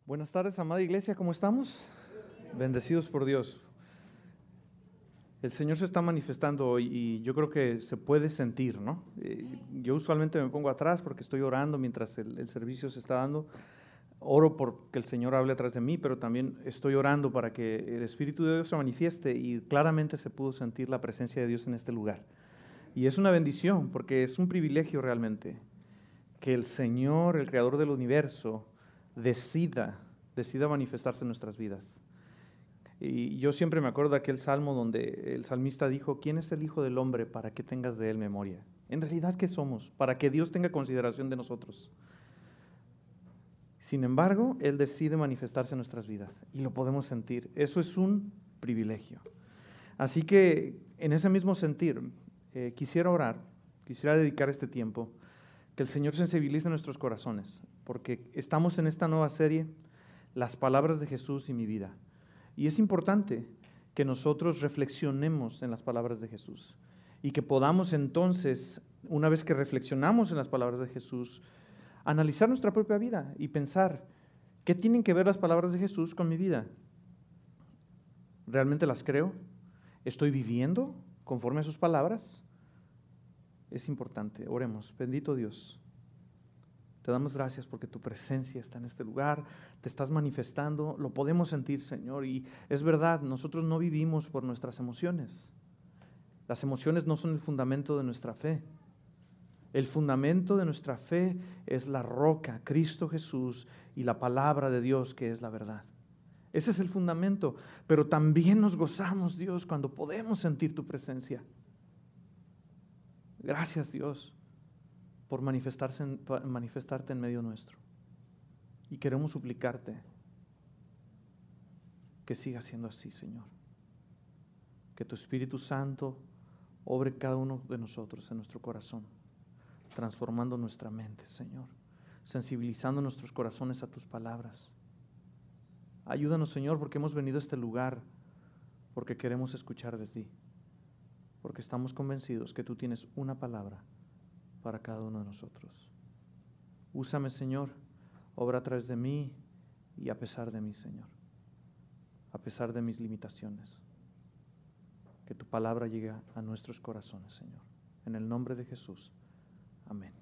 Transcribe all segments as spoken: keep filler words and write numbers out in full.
Buenas tardes, amada iglesia, ¿cómo estamos? Bendecidos por Dios. El Señor se está manifestando hoy y yo creo que se puede sentir, ¿no? Yo usualmente me pongo atrás porque estoy orando mientras el, el servicio se está dando. Oro porque el Señor hable atrás de mí, pero también estoy orando para que el Espíritu de Dios se manifieste y claramente se pudo sentir la presencia de Dios en este lugar. Y es una bendición porque es un privilegio realmente que el Señor, el Creador del universo, decida, decida manifestarse en nuestras vidas. Y yo siempre me acuerdo de aquel salmo donde el salmista dijo: ¿quién es el Hijo del Hombre para que tengas de él memoria? En realidad, ¿qué somos? Para que Dios tenga consideración de nosotros. Sin embargo, Él decide manifestarse en nuestras vidas y lo podemos sentir. Eso es un privilegio. Así que, en ese mismo sentir, eh, quisiera orar, quisiera dedicar este tiempo, que el Señor sensibilice nuestros corazones, porque estamos en esta nueva serie, Las Palabras de Jesús y mi vida. Y es importante que nosotros reflexionemos en las palabras de Jesús y que podamos entonces, una vez que reflexionamos en las palabras de Jesús, analizar nuestra propia vida y pensar, ¿qué tienen que ver las palabras de Jesús con mi vida? ¿Realmente las creo? ¿Estoy viviendo conforme a sus palabras? Es importante. Oremos. Bendito Dios, te damos gracias porque tu presencia está en este lugar, te estás manifestando, lo podemos sentir, Señor, y es verdad, nosotros no vivimos por nuestras emociones. Las emociones no son el fundamento de nuestra fe. El fundamento de nuestra fe es la roca, Cristo Jesús, y la palabra de Dios, que es la verdad. Ese es el fundamento, pero también nos gozamos, Dios, cuando podemos sentir tu presencia. Gracias, Dios, por manifestarse en, por manifestarte en medio nuestro. Y queremos suplicarte que siga siendo así, Señor. Que tu Espíritu Santo obre cada uno de nosotros en nuestro corazón, transformando nuestra mente, Señor, sensibilizando nuestros corazones a tus palabras. Ayúdanos, Señor, porque hemos venido a este lugar, porque queremos escuchar de ti, porque estamos convencidos que tú tienes una palabra para cada uno de nosotros. Úsame, Señor, obra a través de mí y a pesar de mí, Señor, a pesar de mis limitaciones. Que tu palabra llegue a nuestros corazones, Señor. En el nombre de Jesús. Amén.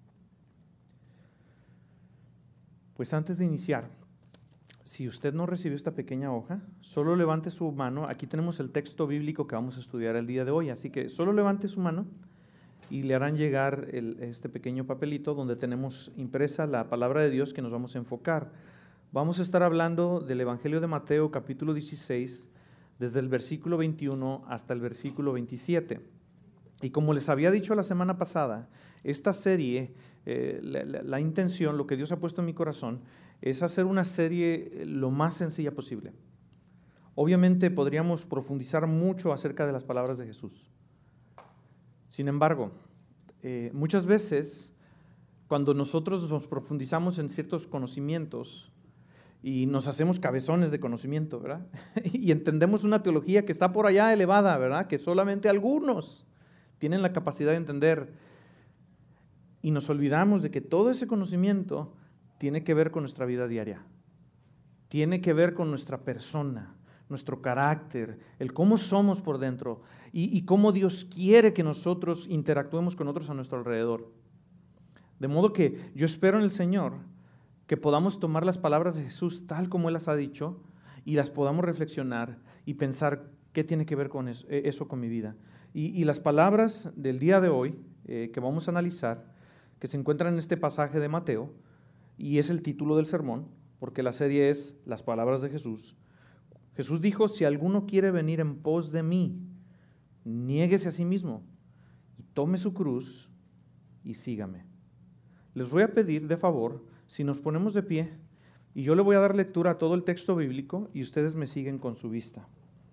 Pues antes de iniciar, si usted no recibió esta pequeña hoja, solo levante su mano. Aquí tenemos el texto bíblico que vamos a estudiar el día de hoy, así que solo levante su mano y le harán llegar el, este pequeño papelito donde tenemos impresa la palabra de Dios que nos vamos a enfocar. Vamos a estar hablando del Evangelio de Mateo, capítulo dieciséis, desde el versículo veintiuno hasta el versículo veintisiete. Y como les había dicho la semana pasada, esta serie, eh, la, la, la intención, lo que Dios ha puesto en mi corazón, es hacer una serie lo más sencilla posible. Obviamente podríamos profundizar mucho acerca de las palabras de Jesús. Sin embargo, eh, muchas veces cuando nosotros nos profundizamos en ciertos conocimientos y nos hacemos cabezones de conocimiento, ¿verdad? Y entendemos una teología que está por allá elevada, ¿verdad? Que solamente algunos tienen la capacidad de entender, y nos olvidamos de que todo ese conocimiento tiene que ver con nuestra vida diaria, tiene que ver con nuestra persona, nuestro carácter, el cómo somos por dentro y, y cómo Dios quiere que nosotros interactuemos con otros a nuestro alrededor. De modo que yo espero en el Señor que podamos tomar las palabras de Jesús tal como Él las ha dicho y las podamos reflexionar y pensar qué tiene que ver con eso, eso con mi vida. Y, y las palabras del día de hoy eh, que vamos a analizar, que se encuentran en este pasaje de Mateo, y es el título del sermón, porque la serie es Las Palabras de Jesús. Jesús dijo: si alguno quiere venir en pos de mí, niéguese a sí mismo y tome su cruz y sígame. Les voy a pedir de favor, si nos ponemos de pie, y yo le voy a dar lectura a todo el texto bíblico y ustedes me siguen con su vista.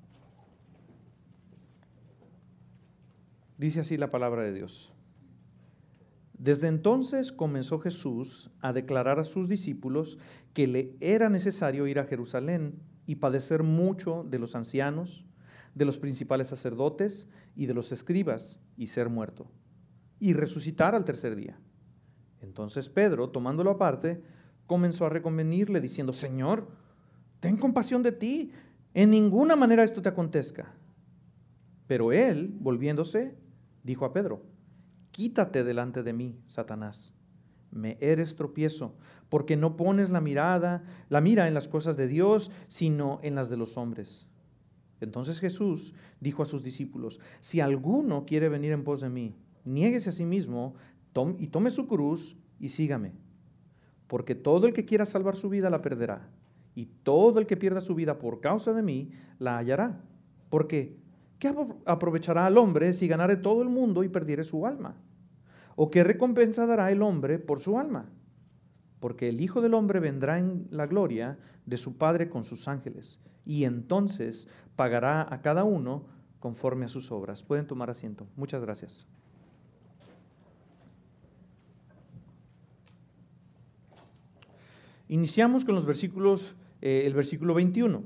Dice así la palabra de Dios. Desde entonces comenzó Jesús a declarar a sus discípulos que le era necesario ir a Jerusalén y padecer mucho de los ancianos, de los principales sacerdotes y de los escribas, y ser muerto, y resucitar al tercer día. Entonces Pedro, tomándolo aparte, comenzó a reconvenirle diciendo, Señor, ten compasión de ti, en ninguna manera esto te acontezca. Pero él, volviéndose, dijo a Pedro, quítate delante de mí, Satanás, me eres tropiezo, porque no pones la mirada, la mira en las cosas de Dios, sino en las de los hombres. Entonces Jesús dijo a sus discípulos, si alguno quiere venir en pos de mí, niéguese a sí mismo tom- y tome su cruz y sígame. Porque todo el que quiera salvar su vida la perderá, y todo el que pierda su vida por causa de mí la hallará. Porque ¿qué aprovechará al hombre si ganare todo el mundo y perdiere su alma? ¿O qué recompensa dará el hombre por su alma? Porque el Hijo del Hombre vendrá en la gloria de su Padre con sus ángeles, y entonces pagará a cada uno conforme a sus obras. Pueden tomar asiento. Muchas gracias. Iniciamos con los versículos, eh, el versículo veintiuno.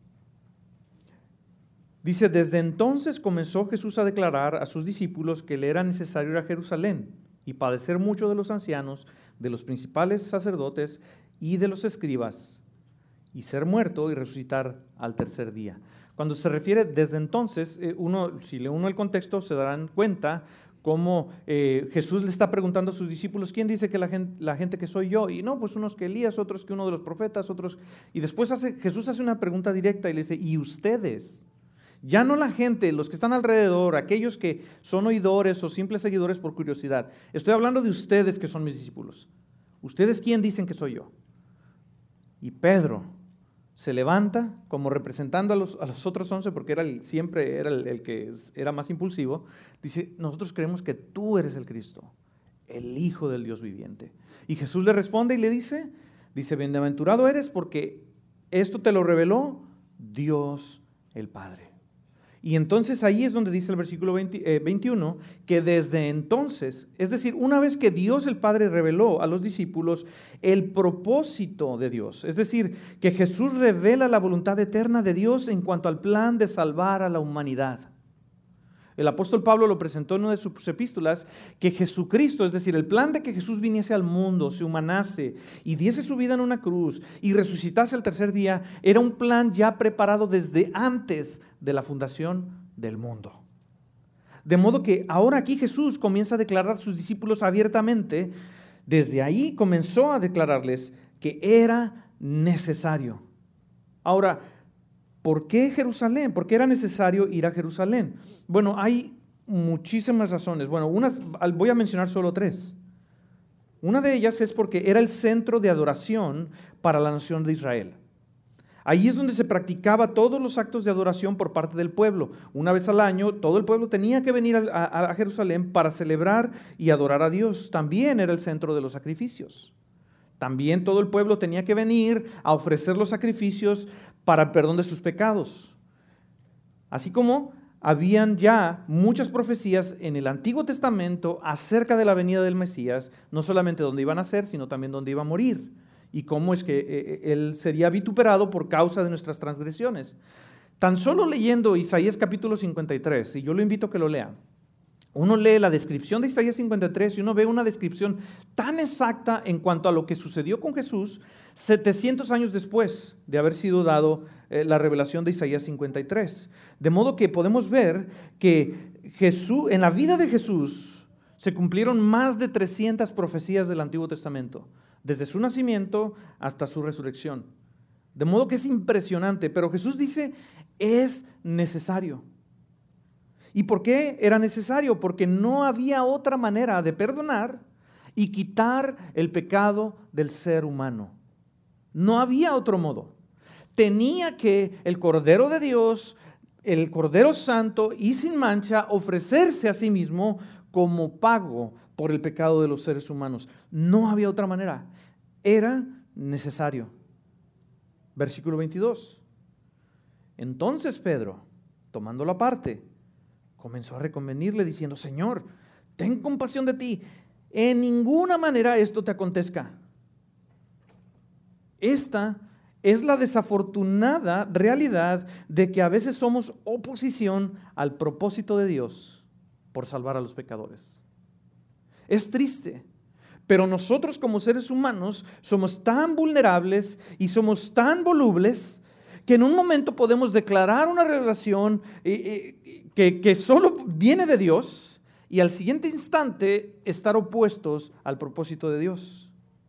Dice, desde entonces comenzó Jesús a declarar a sus discípulos que le era necesario ir a Jerusalén y padecer mucho de los ancianos, de los principales sacerdotes y de los escribas, y ser muerto y resucitar al tercer día. Cuando se refiere desde entonces, eh, uno, si lee uno el contexto, se darán cuenta cómo eh, Jesús le está preguntando a sus discípulos, ¿quién dice que la gente, la gente que soy yo? Y no, pues unos que Elías, otros que uno de los profetas, otros... Y después hace, Jesús hace una pregunta directa y le dice, ¿y ustedes? Ya no la gente, los que están alrededor, aquellos que son oidores o simples seguidores por curiosidad. Estoy hablando de ustedes que son mis discípulos. ¿Ustedes quién dicen que soy yo? Y Pedro se levanta como representando a los, a los otros once, porque era el, siempre era el, el que era más impulsivo. Dice, nosotros creemos que tú eres el Cristo, el Hijo del Dios viviente. Y Jesús le responde y le dice, dice, bienaventurado eres porque esto te lo reveló Dios el Padre. Y entonces ahí es donde dice el versículo veinte, eh, veintiuno, que desde entonces, es decir, una vez que Dios el Padre reveló a los discípulos el propósito de Dios, es decir, que Jesús revela la voluntad eterna de Dios en cuanto al plan de salvar a la humanidad. El apóstol Pablo lo presentó en una de sus epístolas, que Jesucristo, es decir, el plan de que Jesús viniese al mundo, se humanase y diese su vida en una cruz y resucitase al tercer día, era un plan ya preparado desde antes de la fundación del mundo. De modo que ahora aquí Jesús comienza a declarar a sus discípulos abiertamente, desde ahí comenzó a declararles que era necesario. Ahora, ¿por qué Jerusalén? ¿Por qué era necesario ir a Jerusalén? Bueno, hay muchísimas razones. Bueno, unas, voy a mencionar solo tres. Una de ellas es porque era el centro de adoración para la nación de Israel. Ahí es donde se practicaba todos los actos de adoración por parte del pueblo. Una vez al año, todo el pueblo tenía que venir a, a, a Jerusalén para celebrar y adorar a Dios. También era el centro de los sacrificios. También todo el pueblo tenía que venir a ofrecer los sacrificios para el perdón de sus pecados. Así como habían ya muchas profecías en el Antiguo Testamento acerca de la venida del Mesías, no solamente dónde iba a nacer, sino también dónde iba a morir, y cómo es que él sería vituperado por causa de nuestras transgresiones. Tan solo leyendo Isaías capítulo cincuenta y tres, y yo lo invito a que lo lea, uno lee la descripción de Isaías cincuenta y tres y uno ve una descripción tan exacta en cuanto a lo que sucedió con Jesús setecientos años después de haber sido dado eh, la revelación de Isaías cincuenta y tres. De modo que podemos ver que Jesús, en la vida de Jesús se cumplieron más de trescientas profecías del Antiguo Testamento, desde su nacimiento hasta su resurrección. De modo que es impresionante, pero Jesús dice, es necesario. ¿Y por qué era necesario? Porque no había otra manera de perdonar y quitar el pecado del ser humano. No había otro modo. Tenía que el Cordero de Dios, el Cordero Santo y sin mancha, ofrecerse a sí mismo como pago por el pecado de los seres humanos. No había otra manera. Era necesario. Versículo veintidós. Entonces Pedro, tomándolo aparte, comenzó a reconvenirle diciendo, Señor, ten compasión de ti, en ninguna manera esto te acontezca. Esta es la desafortunada realidad de que a veces somos oposición al propósito de Dios por salvar a los pecadores. Es triste, Pero nosotros como seres humanos somos tan vulnerables y somos tan volubles que en un momento podemos declarar una revelación eh, eh, que, que solo viene de Dios y al siguiente instante estar opuestos al propósito de Dios.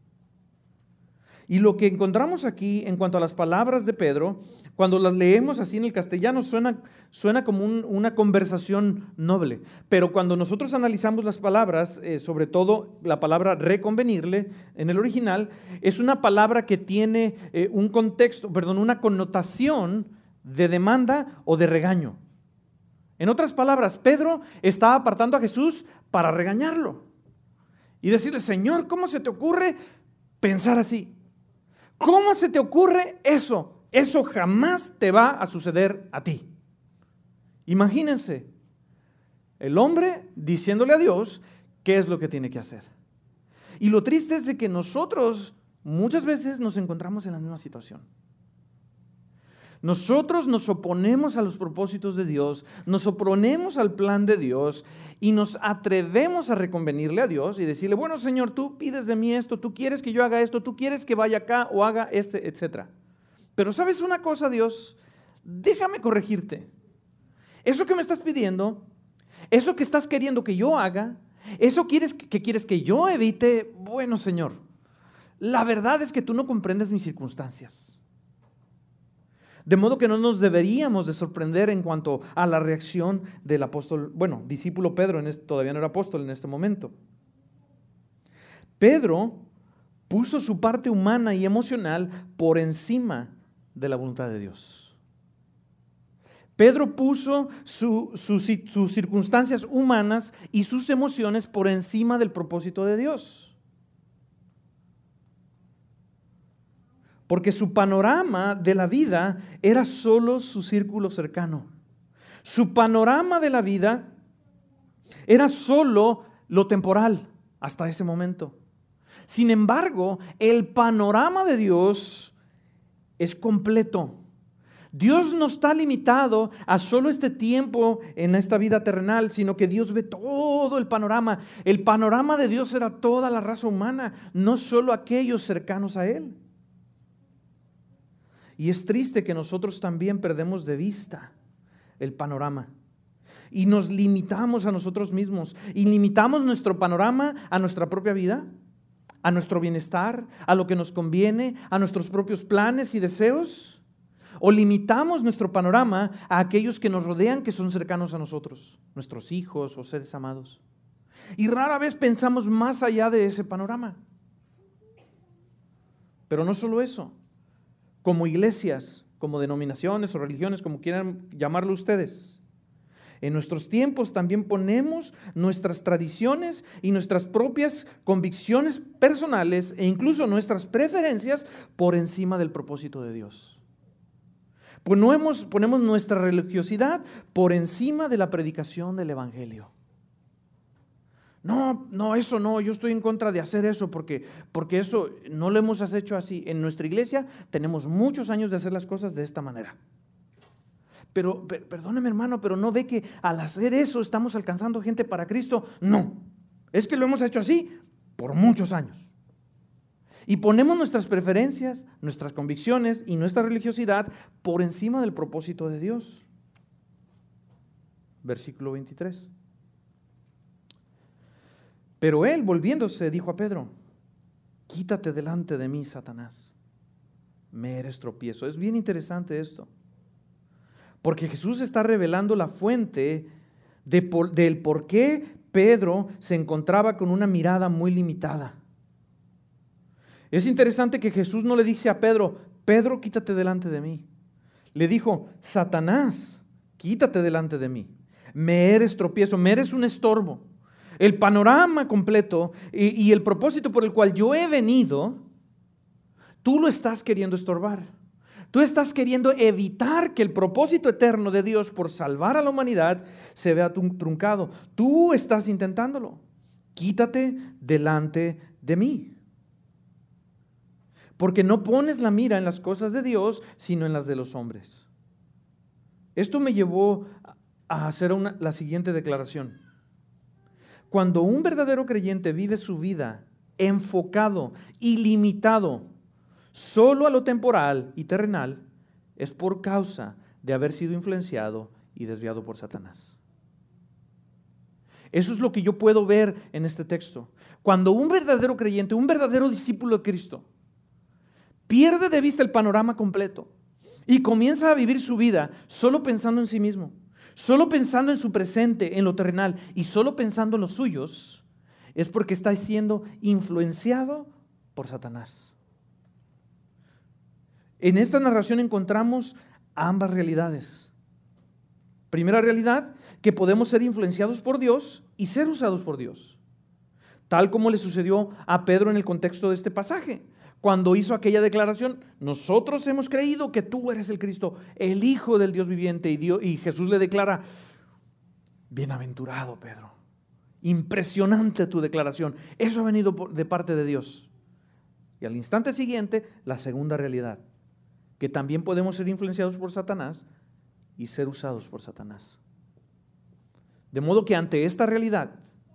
Y lo que encontramos aquí en cuanto a las palabras de Pedro, cuando las leemos así en el castellano suena, suena como un, una conversación noble, pero cuando nosotros analizamos las palabras, eh, sobre todo la palabra reconvenirle en el original, es una palabra que tiene eh, un contexto, perdón, una connotación de demanda o de regaño. En otras palabras, Pedro estaba apartando a Jesús para regañarlo y decirle: Señor, ¿cómo se te ocurre pensar así? ¿Cómo se te ocurre eso? Eso jamás te va a suceder a ti. Imagínense, el hombre diciéndole a Dios qué es lo que tiene que hacer. Y lo triste es de que nosotros muchas veces nos encontramos en la misma situación. Nosotros nos oponemos a los propósitos de Dios, nos oponemos al plan de Dios y nos atrevemos a reconvenirle a Dios y decirle: bueno, Señor, tú pides de mí esto, tú quieres que yo haga esto, tú quieres que vaya acá o haga este, etcétera. Pero ¿sabes una cosa, Dios? Déjame corregirte. Eso que me estás pidiendo, eso que estás queriendo que yo haga, eso quieres que quieres que yo evite, bueno, Señor, la verdad es que tú no comprendes mis circunstancias. De modo que no nos deberíamos de sorprender en cuanto a la reacción del apóstol, bueno, discípulo Pedro, en este, todavía no era apóstol en este momento. Pedro puso su parte humana y emocional por encima de la voluntad de Dios. Pedro puso su, su, sus circunstancias humanas y sus emociones por encima del propósito de Dios. Porque su panorama de la vida era solo su círculo cercano. Su panorama de la vida era solo lo temporal hasta ese momento. Sin embargo, el panorama de Dios es completo. Dios no está limitado a solo este tiempo en esta vida terrenal, sino que Dios ve todo el panorama. El panorama de Dios era toda la raza humana, no solo aquellos cercanos a Él. Y es triste que nosotros también perdemos de vista el panorama y nos limitamos a nosotros mismos y limitamos nuestro panorama a nuestra propia vida, a nuestro bienestar, a lo que nos conviene, a nuestros propios planes y deseos, o limitamos nuestro panorama a aquellos que nos rodean, que son cercanos a nosotros, nuestros hijos o seres amados. Y rara vez pensamos más allá de ese panorama. Pero no solo eso. Como iglesias, como denominaciones o religiones, como quieran llamarlo ustedes, en nuestros tiempos también ponemos nuestras tradiciones y nuestras propias convicciones personales e incluso nuestras preferencias por encima del propósito de Dios. Ponemos, ponemos nuestra religiosidad por encima de la predicación del evangelio. No, no, eso no, yo estoy en contra de hacer eso porque, porque eso no lo hemos hecho así. En nuestra iglesia tenemos muchos años de hacer las cosas de esta manera. Pero, per, perdóneme hermano, pero ¿no ve que al hacer eso estamos alcanzando gente para Cristo? No, es que lo hemos hecho así por muchos años. Y ponemos nuestras preferencias, nuestras convicciones y nuestra religiosidad por encima del propósito de Dios. Versículo veintitrés. Pero él, volviéndose, dijo a Pedro: quítate delante de mí, Satanás, me eres tropiezo. Es bien interesante esto, porque Jesús está revelando la fuente de por, del por qué Pedro se encontraba con una mirada muy limitada. Es interesante que Jesús no le dice a Pedro: Pedro, quítate delante de mí. Le dijo: Satanás, quítate delante de mí, me eres tropiezo, me eres un estorbo. El panorama completo y, y el propósito por el cual yo he venido, tú lo estás queriendo estorbar. Tú estás queriendo evitar que el propósito eterno de Dios por salvar a la humanidad se vea truncado. Tú estás intentándolo. Quítate delante de mí. Porque no pones la mira en las cosas de Dios, sino en las de los hombres. Esto me llevó a hacer una, la siguiente declaración. Cuando un verdadero creyente vive su vida enfocado y limitado solo a lo temporal y terrenal, es por causa de haber sido influenciado y desviado por Satanás. Eso es lo que yo puedo ver en este texto. Cuando un verdadero creyente, un verdadero discípulo de Cristo, pierde de vista el panorama completo y comienza a vivir su vida solo pensando en sí mismo, solo pensando en su presente, en lo terrenal, y solo pensando en los suyos, es porque está siendo influenciado por Satanás. En esta narración encontramos ambas realidades. Primera realidad, que podemos ser influenciados por Dios y ser usados por Dios, tal como le sucedió a Pedro en el contexto de este pasaje, cuando hizo aquella declaración: nosotros hemos creído que tú eres el Cristo, el Hijo del Dios viviente, y, Dios, y Jesús le declara: bienaventurado Pedro, impresionante tu declaración, eso ha venido de parte de Dios. Y al instante siguiente, la segunda realidad, que también podemos ser influenciados por Satanás y ser usados por Satanás. De modo que ante esta realidad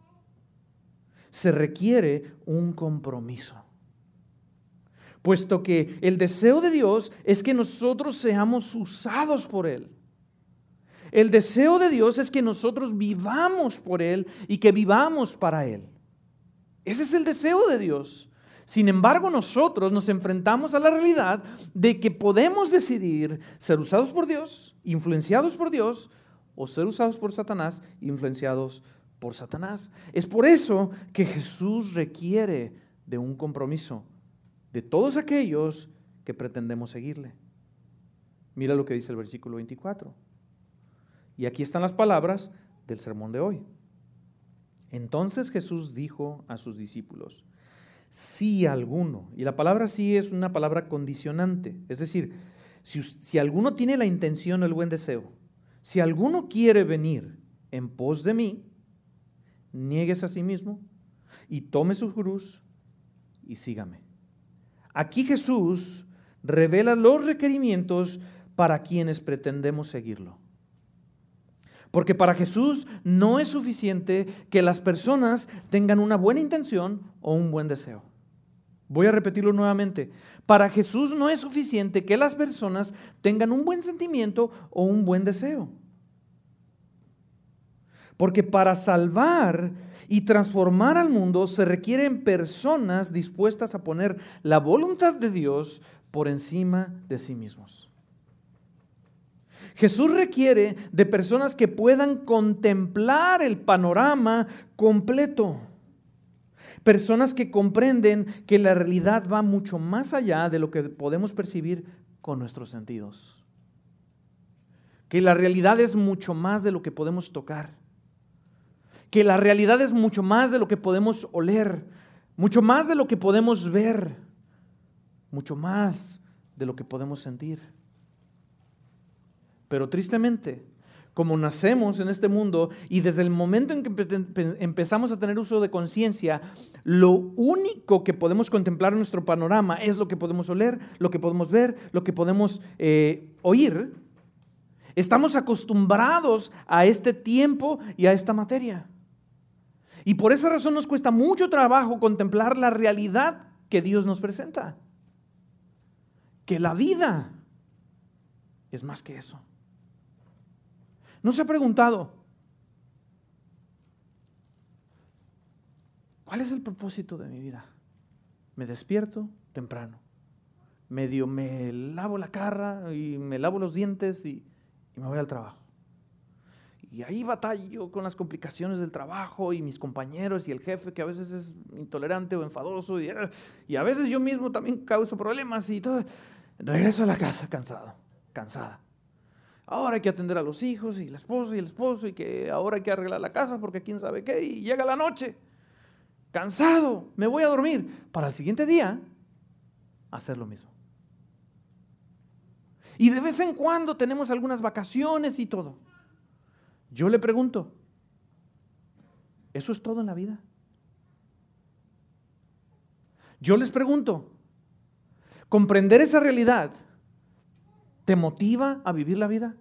se requiere un compromiso, puesto que el deseo de Dios es que nosotros seamos usados por Él. El deseo de Dios es que nosotros vivamos por Él y que vivamos para Él. Ese es el deseo de Dios. Sin embargo, nosotros nos enfrentamos a la realidad de que podemos decidir ser usados por Dios, influenciados por Dios, o ser usados por Satanás, influenciados por Satanás. Es por eso que Jesús requiere de un compromiso de todos aquellos que pretendemos seguirle. Mira lo que dice el versículo veinticuatro. Y aquí están las palabras del sermón de hoy. Entonces Jesús dijo a sus discípulos: si alguno, y la palabra sí es una palabra condicionante, es decir, si, si alguno tiene la intención o el buen deseo, si alguno quiere venir en pos de mí, niéguese a sí mismo y tome su cruz y sígame. Aquí Jesús revela los requerimientos para quienes pretendemos seguirlo. Porque para Jesús no es suficiente que las personas tengan una buena intención o un buen deseo. Voy a repetirlo nuevamente. Para Jesús no es suficiente que las personas tengan un buen sentimiento o un buen deseo. Porque para salvar y transformar al mundo se requieren personas dispuestas a poner la voluntad de Dios por encima de sí mismos. Jesús requiere de personas que puedan contemplar el panorama completo. Personas que comprenden que la realidad va mucho más allá de lo que podemos percibir con nuestros sentidos. Que la realidad es mucho más de lo que podemos tocar. Que la realidad es mucho más de lo que podemos oler, mucho más de lo que podemos ver, mucho más de lo que podemos sentir. Pero tristemente, como nacemos en este mundo y desde el momento en que empe- empezamos a tener uso de conciencia, lo único que podemos contemplar en nuestro panorama es lo que podemos oler, lo que podemos ver, lo que podemos eh, oír. Estamos acostumbrados a este tiempo y a esta materia. Y por esa razón nos cuesta mucho trabajo contemplar la realidad que Dios nos presenta. Que la vida es más que eso. ¿No se ha preguntado cuál es el propósito de mi vida? Me despierto temprano, medio me lavo la cara y me lavo los dientes y, y me voy al trabajo. Y ahí batallo con las complicaciones del trabajo y mis compañeros y el jefe que a veces es intolerante o enfadoso y, y a veces yo mismo también causo problemas y todo. Regreso a la casa cansado, cansada. Ahora hay que atender a los hijos y la esposa y el esposo y que ahora hay que arreglar la casa porque quién sabe qué, y llega la noche, cansado, me voy a dormir para el siguiente día hacer lo mismo. Y de vez en cuando tenemos algunas vacaciones y todo. Yo le pregunto, ¿eso es todo en la vida? Yo les pregunto, ¿comprender esa realidad te motiva a vivir la vida?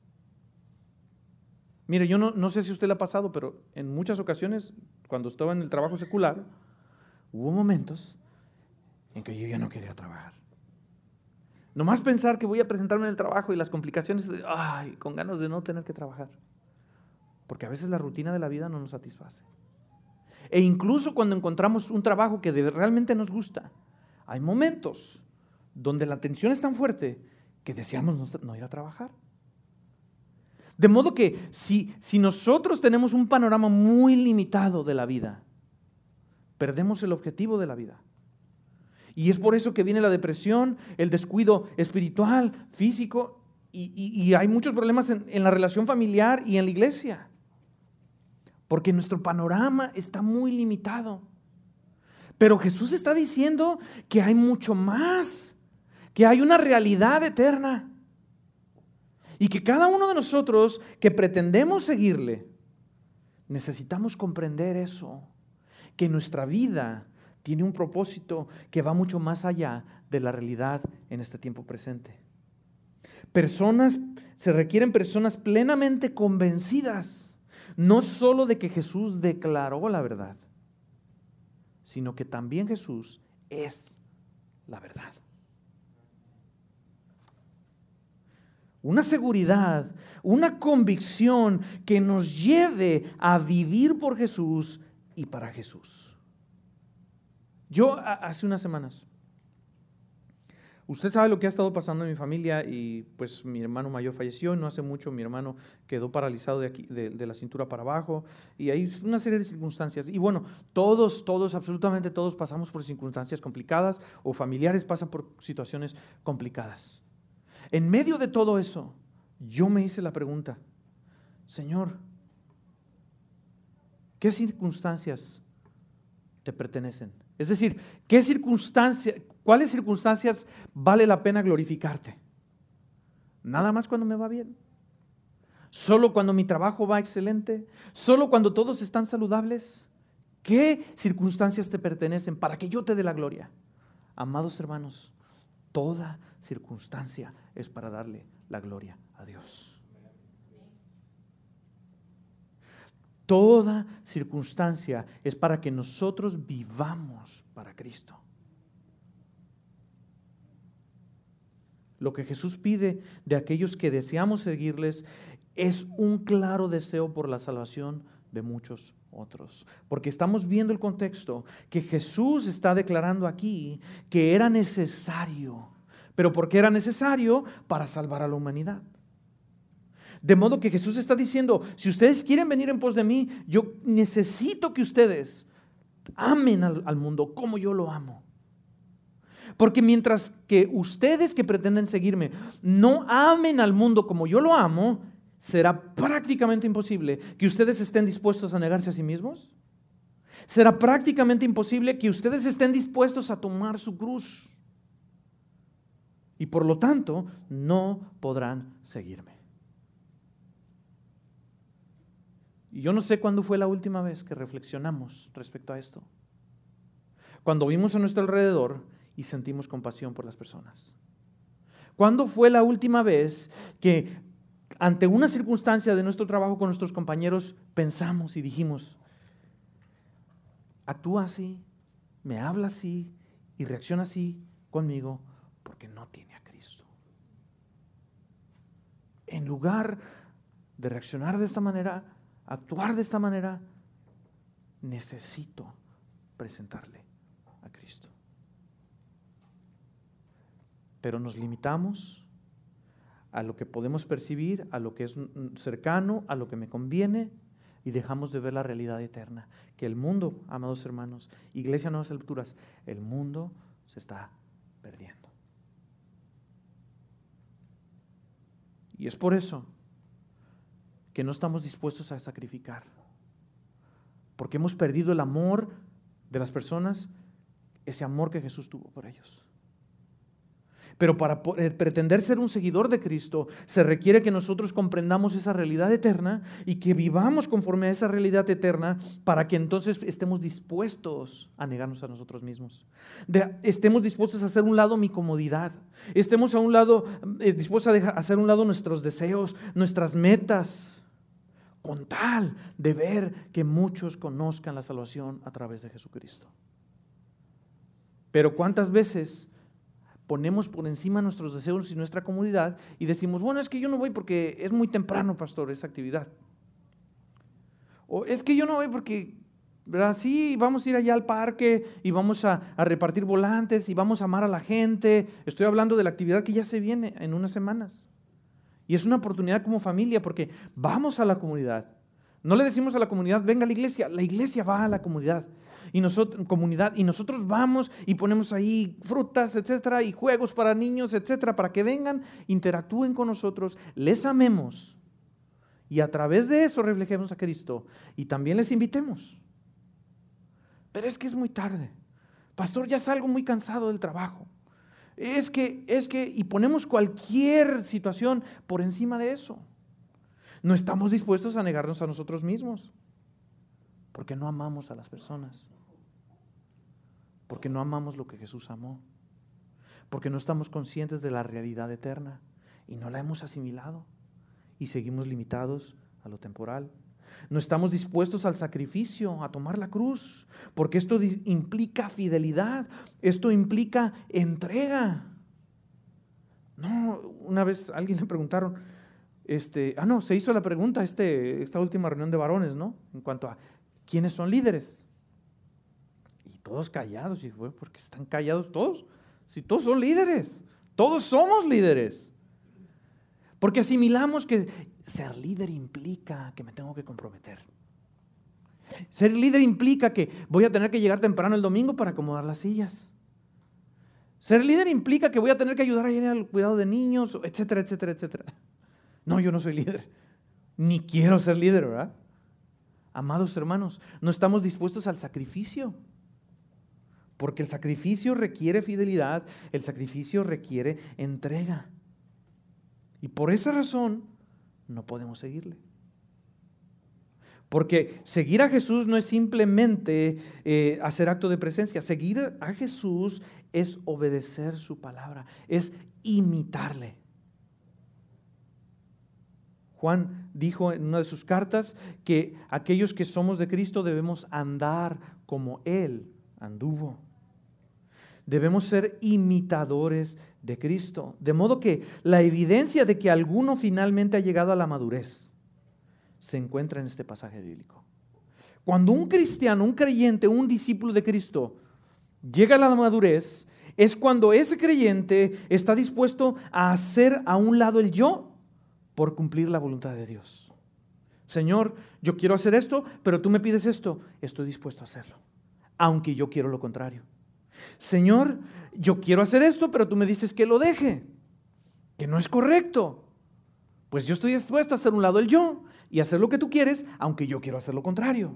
Mire, yo no, no sé si a usted le ha pasado, pero en muchas ocasiones, cuando estaba en el trabajo secular, Hubo momentos en que yo ya no quería trabajar. Nomás pensar que voy a presentarme en el trabajo y las complicaciones, ay, con ganas de no tener que trabajar. Porque a veces la rutina de la vida no nos satisface. E incluso cuando encontramos un trabajo que de, realmente nos gusta, hay momentos donde la tensión es tan fuerte que deseamos no, no ir a trabajar. De modo que si, si nosotros tenemos un panorama muy limitado de la vida, perdemos el objetivo de la vida. Y es por eso que viene la depresión, el descuido espiritual, físico, y, y, y hay muchos problemas en, en la relación familiar y en la iglesia. Porque nuestro panorama está muy limitado. Pero Jesús está diciendo que hay mucho más, que hay una realidad eterna. Y que cada uno de nosotros que pretendemos seguirle, necesitamos comprender eso, que nuestra vida tiene un propósito que va mucho más allá de la realidad en este tiempo presente. Personas, se requieren personas plenamente convencidas, no solo de que Jesús declaró la verdad, sino que también Jesús es la verdad. Una seguridad, una convicción que nos lleve a vivir por Jesús y para Jesús. Yo hace unas semanas, usted sabe lo que ha estado pasando en mi familia y pues mi hermano mayor falleció y no hace mucho mi hermano quedó paralizado de, aquí, de, de la cintura para abajo y hay una serie de circunstancias. Y bueno, todos, todos, absolutamente todos pasamos por circunstancias complicadas o familiares pasan por situaciones complicadas. En medio de todo eso, yo me hice la pregunta, Señor, ¿qué circunstancias te pertenecen? Es decir, ¿qué circunstancias, cuáles circunstancias vale la pena glorificarte? ¿Nada más cuando me va bien? ¿Solo cuando mi trabajo va excelente? ¿Solo cuando todos están saludables? ¿Qué circunstancias te pertenecen para que yo te dé la gloria? Amados hermanos, toda circunstancia es para darle la gloria a Dios. Toda circunstancia es para que nosotros vivamos para Cristo. Lo que Jesús pide de aquellos que deseamos seguirles es un claro deseo por la salvación de muchos otros. Porque estamos viendo el contexto que Jesús está declarando aquí que era necesario. ¿Pero por qué era necesario? Para salvar a la humanidad. De modo que Jesús está diciendo, si ustedes quieren venir en pos de mí, yo necesito que ustedes amen al, al mundo como yo lo amo. Porque mientras que ustedes que pretenden seguirme no amen al mundo como yo lo amo, será prácticamente imposible que ustedes estén dispuestos a negarse a sí mismos. Será prácticamente imposible que ustedes estén dispuestos a tomar su cruz. Y por lo tanto, no podrán seguirme. Y yo no sé cuándo fue la última vez que reflexionamos respecto a esto. Cuando vimos a nuestro alrededor y sentimos compasión por las personas. ¿Cuándo fue la última vez que ante una circunstancia de nuestro trabajo con nuestros compañeros pensamos y dijimos, actúa así, me habla así y reacciona así conmigo porque no tiene a Cristo? En lugar de reaccionar de esta manera, actuar de esta manera, necesito presentarle a Cristo. Pero nos limitamos a lo que podemos percibir, a lo que es cercano, a lo que me conviene, y dejamos de ver la realidad eterna. Que el mundo, amados hermanos, Iglesia Nuevas Alturas, el mundo se está perdiendo. Y es por eso que no estamos dispuestos a sacrificar. Porque hemos perdido el amor de las personas, ese amor que Jesús tuvo por ellos. Pero para pretender ser un seguidor de Cristo, se requiere que nosotros comprendamos esa realidad eterna y que vivamos conforme a esa realidad eterna para que entonces estemos dispuestos a negarnos a nosotros mismos. De, estemos dispuestos a hacer un lado mi comodidad. Estemos a un lado, eh, dispuestos a, dejar, a hacer un lado nuestros deseos, nuestras metas, con tal de ver que muchos conozcan la salvación a través de Jesucristo. Pero ¿cuántas veces ponemos por encima nuestros deseos y nuestra comodidad y decimos, bueno, es que yo no voy porque es muy temprano, pastor, esa actividad? O es que yo no voy porque, ¿verdad? Sí, vamos a ir allá al parque y vamos a, a repartir volantes y vamos a amar a la gente. Estoy hablando de la actividad que ya se viene en unas semanas. Y es una oportunidad como familia porque vamos a la comunidad. No le decimos a la comunidad, venga a la iglesia. La iglesia va a la comunidad. Y nosotros, comunidad, y nosotros vamos y ponemos ahí frutas, etcétera, y juegos para niños, etcétera, para que vengan, interactúen con nosotros, les amemos y a través de eso reflejemos a Cristo y también les invitemos. Pero es que es muy tarde. Pastor, ya salgo muy cansado del trabajo. Es que, es que, y ponemos cualquier situación por encima de eso. No estamos dispuestos a negarnos a nosotros mismos. Porque no amamos a las personas. Porque no amamos lo que Jesús amó. Porque no estamos conscientes de la realidad eterna y no la hemos asimilado y seguimos limitados a lo temporal. No estamos dispuestos al sacrificio, a tomar la cruz, porque esto implica fidelidad, esto implica entrega. No, una vez a alguien le preguntaron, este, ah no, se hizo la pregunta este, esta última reunión de varones, ¿no? En cuanto a ¿quiénes son líderes? Y todos callados, y fue, ¿por qué están callados todos? Si todos son líderes, todos somos líderes. Porque asimilamos que ser líder implica que me tengo que comprometer. Ser líder implica que voy a tener que llegar temprano el domingo para acomodar las sillas. Ser líder implica que voy a tener que ayudar a en el cuidado de niños, etcétera, etcétera, etcétera. No, yo no soy líder, ni quiero ser líder, ¿verdad? Amados hermanos, no estamos dispuestos al sacrificio, porque el sacrificio requiere fidelidad, el sacrificio requiere entrega. Y por esa razón no podemos seguirle. Porque seguir a Jesús no es simplemente eh, hacer acto de presencia. Seguir a Jesús es obedecer su palabra, es imitarle. Juan dijo en una de sus cartas que aquellos que somos de Cristo debemos andar como Él anduvo. Debemos ser imitadores de Cristo. De modo que la evidencia de que alguno finalmente ha llegado a la madurez se encuentra en este pasaje bíblico. Cuando un cristiano, un creyente, un discípulo de Cristo llega a la madurez, es cuando ese creyente está dispuesto a hacer a un lado el yo por cumplir la voluntad de Dios. Señor, yo quiero hacer esto, pero tú me pides esto. Estoy dispuesto a hacerlo, aunque yo quiero lo contrario. Señor, yo quiero hacer esto, pero tú me dices que lo deje, que no es correcto. Pues yo estoy dispuesto a hacer un lado el yo y hacer lo que tú quieres, aunque yo quiero hacer lo contrario.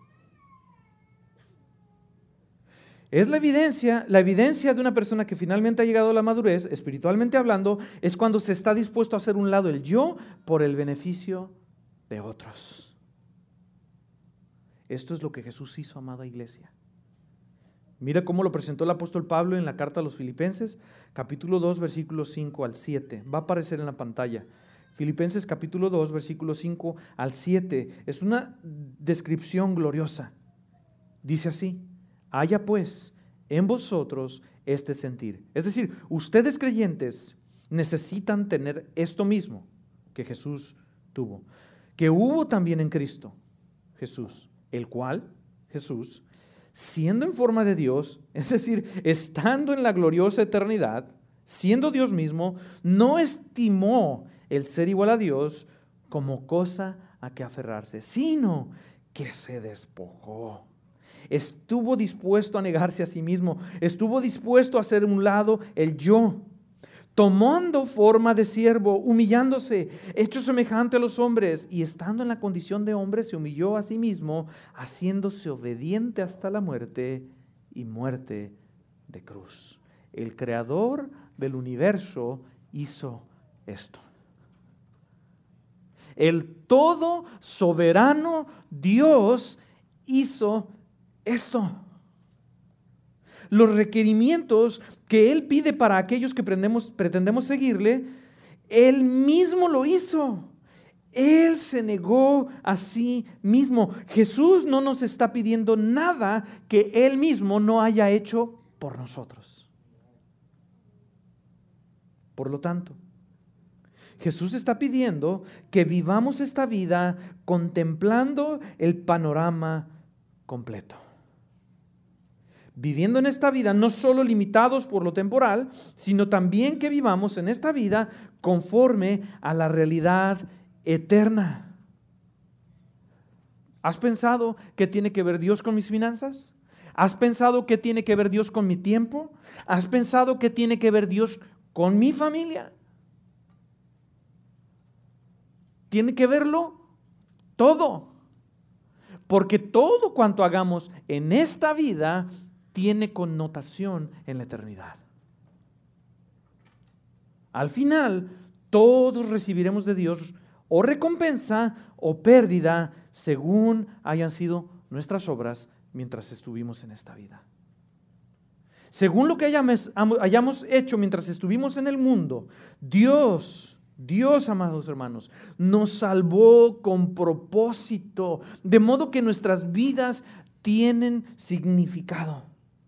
Es la evidencia, la evidencia de una persona que finalmente ha llegado a la madurez, espiritualmente hablando, es cuando se está dispuesto a hacer un lado el yo por el beneficio de otros. Esto es lo que Jesús hizo, amada iglesia. Mira cómo lo presentó el apóstol Pablo en la carta a los Filipenses, capítulo dos, versículos cinco al siete. Va a aparecer en la pantalla. Filipenses capítulo dos, versículos cinco al siete. Es una descripción gloriosa. Dice así: haya pues en vosotros este sentir. Es decir, ustedes creyentes necesitan tener esto mismo que Jesús tuvo, que hubo también en Cristo Jesús, el cual, Jesús, siendo en forma de Dios, es decir, estando en la gloriosa eternidad, siendo Dios mismo, no estimó el ser igual a Dios como cosa a que aferrarse, sino que se despojó. Estuvo dispuesto a negarse a sí mismo, estuvo dispuesto a hacer un lado el yo, tomando forma de siervo, humillándose, hecho semejante a los hombres, y estando en la condición de hombre, se humilló a sí mismo, haciéndose obediente hasta la muerte y muerte de cruz. El creador del universo hizo esto. El todo soberano Dios hizo esto. Los requerimientos que Él pide para aquellos que pretendemos, pretendemos seguirle, Él mismo lo hizo. Él se negó a sí mismo. Jesús no nos está pidiendo nada que Él mismo no haya hecho por nosotros. Por lo tanto, Jesús está pidiendo que vivamos esta vida contemplando el panorama completo. Viviendo en esta vida no solo limitados por lo temporal, sino también que vivamos en esta vida conforme a la realidad eterna. ¿Has pensado qué tiene que ver Dios con mis finanzas? ¿Has pensado qué tiene que ver Dios con mi tiempo? ¿Has pensado qué tiene que ver Dios con mi familia? Tiene que verlo todo. Porque todo cuanto hagamos en esta vida tiene connotación en la eternidad. Al final, todos recibiremos de Dios o recompensa o pérdida según hayan sido nuestras obras mientras estuvimos en esta vida. Según lo que hayamos, hayamos hecho mientras estuvimos en el mundo, Dios, Dios, amados hermanos, nos salvó con propósito, de modo que nuestras vidas tienen significado.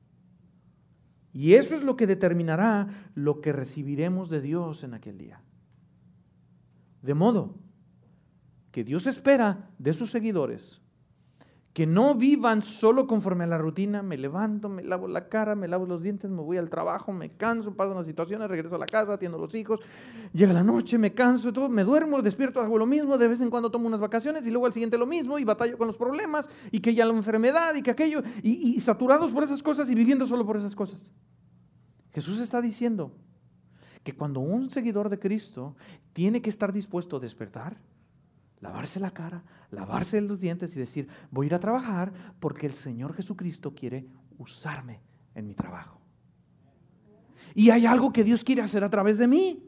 Y eso es lo que determinará lo que recibiremos de Dios en aquel día. De modo que Dios espera de sus seguidores que no vivan solo conforme a la rutina. Me levanto, me lavo la cara, me lavo los dientes, me voy al trabajo, me canso, pasan las situaciones, regreso a la casa, atiendo a los hijos, llega la noche, me canso, todo, me duermo, despierto, hago lo mismo, de vez en cuando tomo unas vacaciones y luego al siguiente lo mismo y batallo con los problemas y que ya la enfermedad y que aquello y, y saturados por esas cosas y viviendo solo por esas cosas. Jesús está diciendo que cuando un seguidor de Cristo tiene que estar dispuesto a despertar, lavarse la cara, lavarse los dientes y decir, voy a ir a trabajar porque el Señor Jesucristo quiere usarme en mi trabajo. Y hay algo que Dios quiere hacer a través de mí.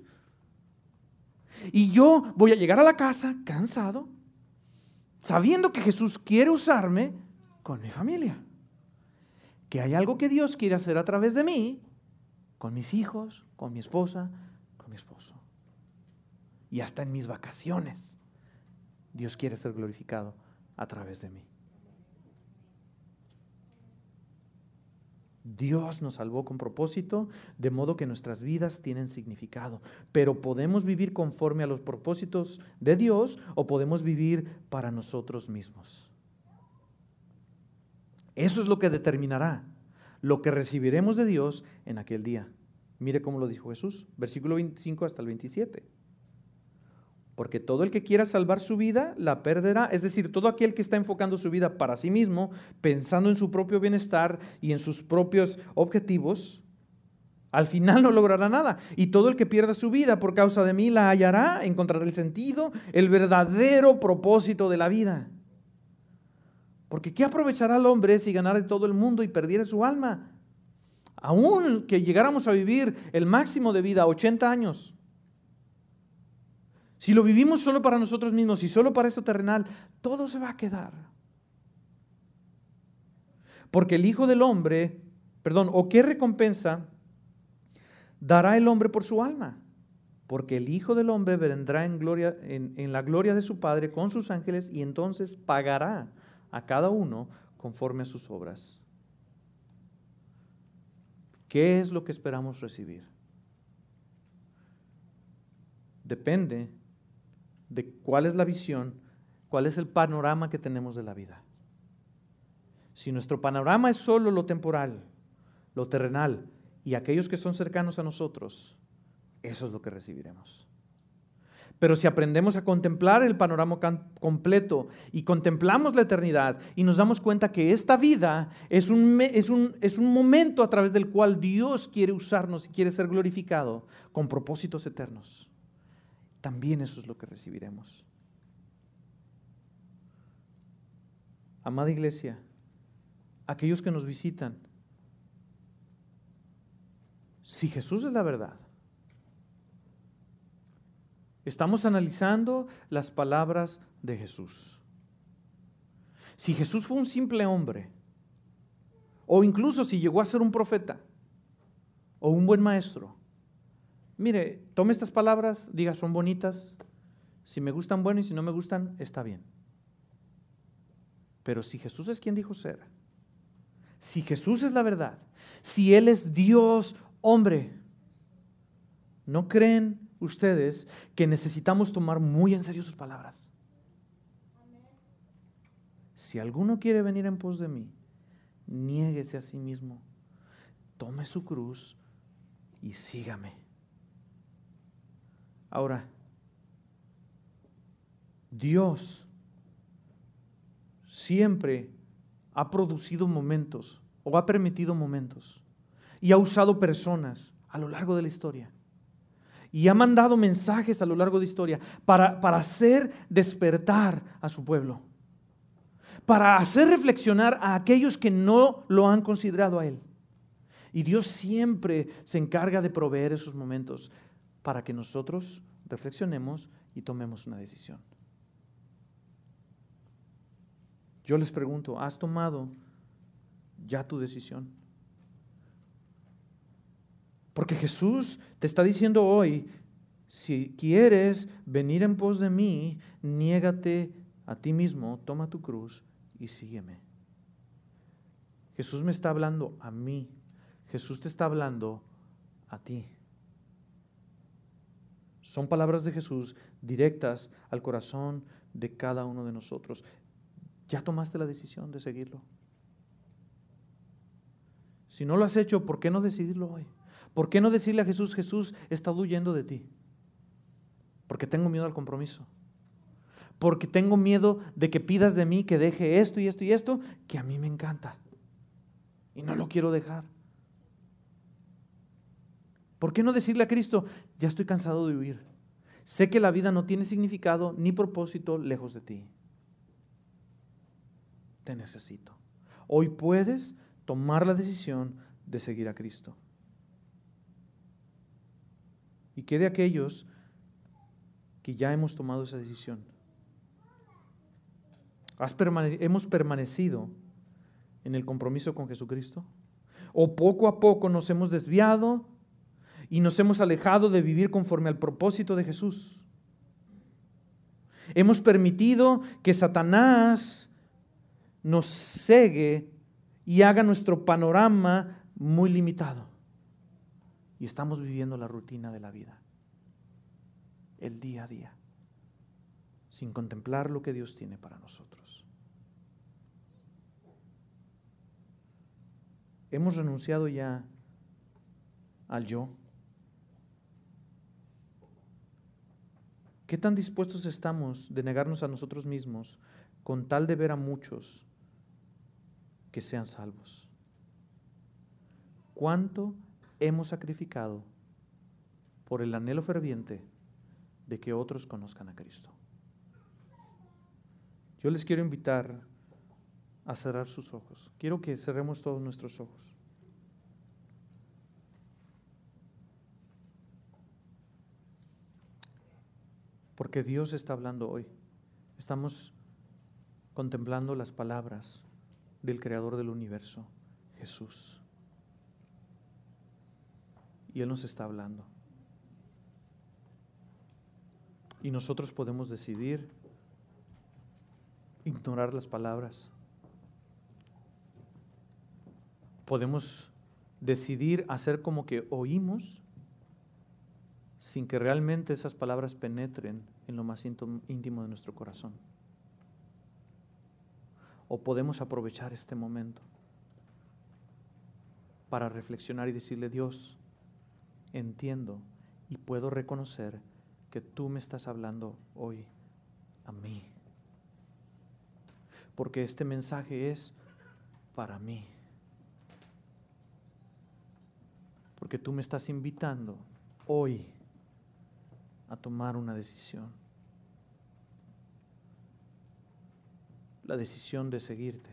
Y yo voy a llegar a la casa cansado, sabiendo que Jesús quiere usarme con mi familia. Que hay algo que Dios quiere hacer a través de mí, con mis hijos, con mi esposa, con mi esposo. Y hasta en mis vacaciones. Dios quiere ser glorificado a través de mí. Dios nos salvó con propósito, de modo que nuestras vidas tienen significado. Pero podemos vivir conforme a los propósitos de Dios o podemos vivir para nosotros mismos. Eso es lo que determinará lo que recibiremos de Dios en aquel día. Mire cómo lo dijo Jesús, versículo veinticinco hasta el veintisiete. Porque todo el que quiera salvar su vida, la perderá. Es decir, todo aquel que está enfocando su vida para sí mismo, pensando en su propio bienestar y en sus propios objetivos, al final no logrará nada. Y todo el que pierda su vida por causa de mí, la hallará, encontrará el sentido, el verdadero propósito de la vida. Porque ¿qué aprovechará el hombre si ganara todo el mundo y perdiera su alma? Aún que llegáramos a vivir el máximo de vida, ochenta años. Si lo vivimos solo para nosotros mismos y solo para esto terrenal, todo se va a quedar. Porque el Hijo del Hombre, perdón, ¿o qué recompensa dará el hombre por su alma? Porque el Hijo del Hombre vendrá en, gloria, en, en la gloria de su Padre con sus ángeles y entonces pagará a cada uno conforme a sus obras. ¿Qué es lo que esperamos recibir? Depende de cuál es la visión, cuál es el panorama que tenemos de la vida. Si nuestro panorama es solo lo temporal, lo terrenal y aquellos que son cercanos a nosotros, eso es lo que recibiremos. Pero si aprendemos a contemplar el panorama completo y contemplamos la eternidad y nos damos cuenta que esta vida es un, es un, es un momento a través del cual Dios quiere usarnos y quiere ser glorificado con propósitos eternos, también eso es lo que recibiremos. Amada iglesia, aquellos que nos visitan, si Jesús es la verdad, estamos analizando las palabras de Jesús. Si Jesús fue un simple hombre, o incluso si llegó a ser un profeta, o un buen maestro, mire, tome estas palabras, diga, son bonitas, si me gustan, bueno, y si no me gustan, está bien. Pero si Jesús es quien dijo ser, Si Jesús es la verdad, si Él es Dios hombre, ¿no creen ustedes que necesitamos tomar muy en serio sus palabras? Si alguno quiere venir en pos de mí, niéguese a sí mismo, tome su cruz y sígame. Ahora, Dios siempre ha producido momentos o ha permitido momentos y ha usado personas a lo largo de la historia y ha mandado mensajes a lo largo de la historia para, para hacer despertar a su pueblo, para hacer reflexionar a aquellos que no lo han considerado a Él. Y Dios siempre se encarga de proveer esos momentos para que nosotros reflexionemos y tomemos una decisión. Yo les pregunto, ¿has tomado ya tu decisión? Porque Jesús te está diciendo hoy, si quieres venir en pos de mí, niégate a ti mismo, toma tu cruz y sígueme. Jesús me está hablando a mí. Jesús te está hablando a ti. Son palabras de Jesús directas al corazón de cada uno de nosotros. ¿Ya tomaste la decisión de seguirlo? Si no lo has hecho, ¿por qué no decidirlo hoy? ¿Por qué no decirle a Jesús, Jesús, he estado huyendo de ti? Porque tengo miedo al compromiso. Porque tengo miedo de que pidas de mí que deje esto y esto y esto, que a mí me encanta. Y no lo quiero dejar. ¿Por qué no decirle a Cristo, ya estoy cansado de huir? Sé que la vida no tiene significado ni propósito lejos de ti. Te necesito. Hoy puedes tomar la decisión de seguir a Cristo. ¿Y qué de aquellos que ya hemos tomado esa decisión? ¿Has permane- ¿Hemos permanecido en el compromiso con Jesucristo? ¿O poco a poco nos hemos desviado y nos hemos alejado de vivir conforme al propósito de Jesús? Hemos permitido que Satanás nos cegue y haga nuestro panorama muy limitado. Y estamos viviendo la rutina de la vida, el día a día, sin contemplar lo que Dios tiene para nosotros. Hemos renunciado ya al yo. ¿Qué tan dispuestos estamos de negarnos a nosotros mismos con tal de ver a muchos que sean salvos? ¿Cuánto hemos sacrificado por el anhelo ferviente de que otros conozcan a Cristo? Yo les quiero invitar a cerrar sus ojos. Quiero que cerremos todos nuestros ojos. Porque Dios está hablando hoy. Estamos contemplando las palabras del Creador del universo, Jesús. Y Él nos está hablando. Y nosotros podemos decidir ignorar las palabras. Podemos decidir hacer como que oímos sin que realmente esas palabras penetren en lo más íntimo de nuestro corazón. O podemos aprovechar este momento para reflexionar y decirle, Dios, entiendo y puedo reconocer que tú me estás hablando hoy a mí. Porque este mensaje es para mí. Porque tú me estás invitando hoy a tomar una decisión. La decisión de seguirte.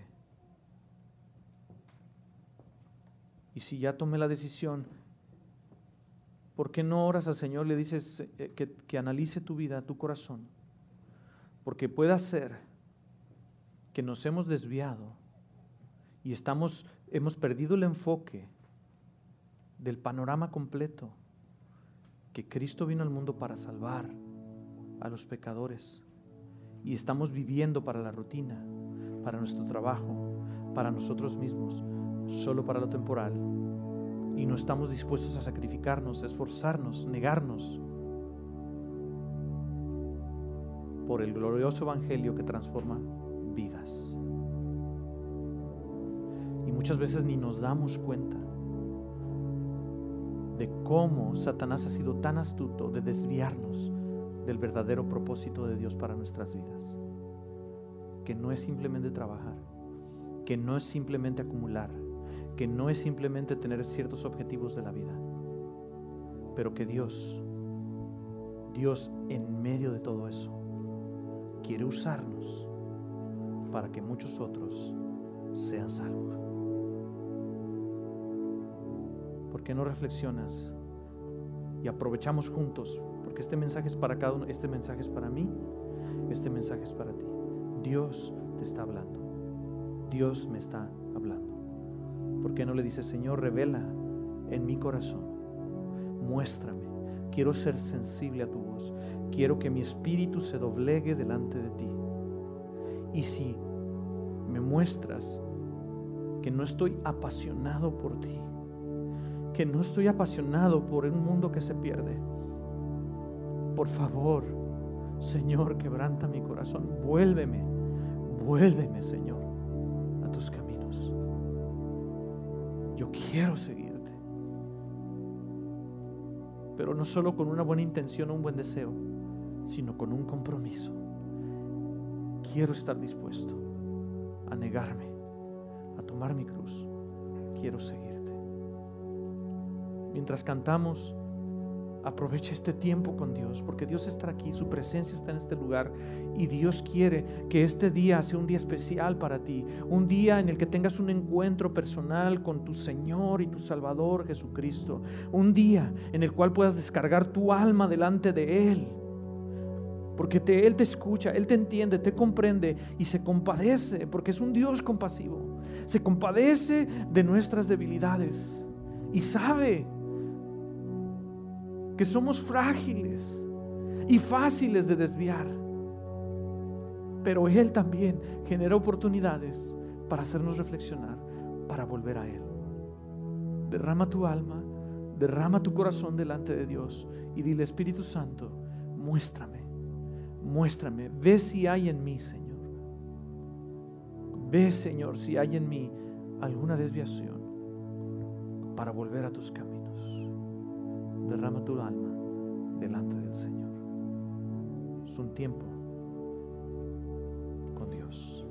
Y si ya tomé la decisión, ¿por qué no oras al Señor? Le dices que, que analice tu vida, tu corazón. Porque puede ser que nos hemos desviado y estamos, hemos perdido el enfoque del panorama completo, que Cristo vino al mundo para salvar a los pecadores. Y estamos viviendo para la rutina, para nuestro trabajo, para nosotros mismos. solo para lo temporal y no estamos dispuestos a sacrificarnos, a esforzarnos, negarnos por el glorioso evangelio que transforma vidas. Y muchas veces ni nos damos cuenta de cómo Satanás ha sido tan astuto de desviarnos del verdadero propósito de Dios para nuestras vidas, que no es simplemente trabajar, que no es simplemente acumular, que no es simplemente tener ciertos objetivos de la vida, pero que Dios, Dios en medio de todo eso, quiere usarnos para que muchos otros sean salvos. ¿Por qué no reflexionas y aprovechamos juntos? Porque este mensaje es para cada uno, este mensaje es para mí, este mensaje es para ti. Dios te está hablando, Dios me está hablando. ¿Por qué no le dices: Señor, revela en mi corazón, muéstrame, quiero ser sensible a tu voz, quiero que mi espíritu se doblegue delante de ti? Y si me muestras que no estoy apasionado por ti, que no estoy apasionado por un mundo que se pierde, por favor, Señor, quebranta mi corazón, vuélveme, vuélveme, Señor, a tus caminos. Yo quiero seguirte, pero no solo con una buena intención o un buen deseo, sino con un compromiso. Quiero estar dispuesto a negarme, a tomar mi cruz. Quiero seguirte. Mientras cantamos, aprovecha este tiempo con Dios, porque Dios está aquí, su presencia está en este lugar, y Dios quiere que este día sea un día especial para ti, un día en el que tengas un encuentro personal con tu Señor y tu Salvador Jesucristo, un día en el cual puedas descargar tu alma delante de Él, porque te, Él te escucha, Él te entiende, te comprende y se compadece, porque es un Dios compasivo. Se compadece de nuestras debilidades y sabe que somos frágiles y fáciles de desviar, pero Él también genera oportunidades para hacernos reflexionar, para volver a Él. Derrama tu alma, derrama tu corazón delante de Dios y dile: Espíritu Santo, muéstrame, muéstrame, ve si hay en mí, Señor, ve, Señor, si hay en mí alguna desviación, para volver a tus caminos. Derrama tu alma delante del Señor. Es un tiempo con Dios.